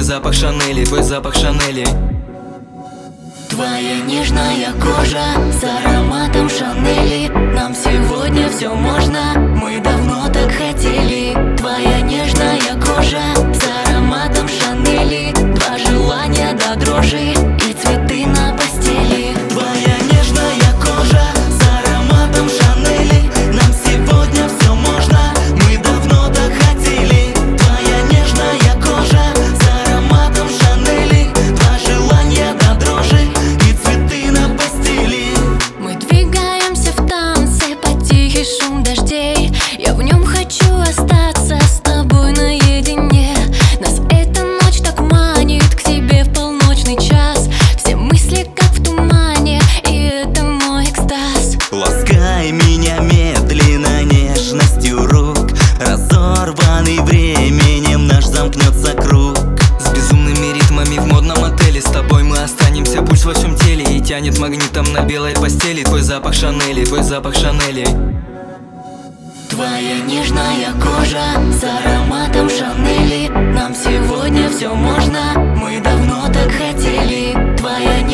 запах Шанели, твой запах Шанели. Твоя нежная кожа с ароматом Шанели. Нам сегодня все можно, мы давно так хотели. Твоя нежная кожа с ароматом Шанели. Два желания до дрожи и цветы на постели. Твоя нежная кожа с ароматом Шанели. Нам сегодня все можно, мы давно так хотели. Твоя нежная кожа с ароматом Шанели. Два желания до дрожи и цветы на постели. Мы двигаемся в танце под тихий шум дождей. Я в нем хочу остаться с тобой наедине. Нас эта ночь так манит к тебе в полночный час. Все мысли как в тумане, и это мой экстаз. Ласкай меня медленно нежностью рук. Разорванный временем наш замкнется круг. С безумными ритмами в модном отеле. С тобой мы останемся, пульс во всем теле. И тянет магнитом на белой постели. Твой запах Шанели, твой запах Шанели. Твоя нежная кожа с ароматом Шанели. Нам сегодня все можно, мы давно так хотели. Твоя